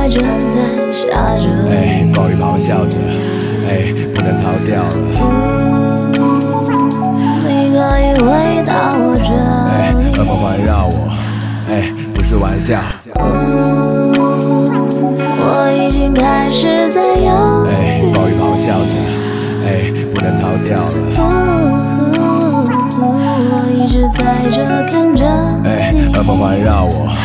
外正在下着雨， 暴雨咆哮着，不能逃掉了。 你可以回到我这里， 噩梦环绕我，不是玩笑。 我已经开始在犹豫， 暴雨咆哮着，不能逃掉了。 我一直在这看着你， 噩梦环绕我。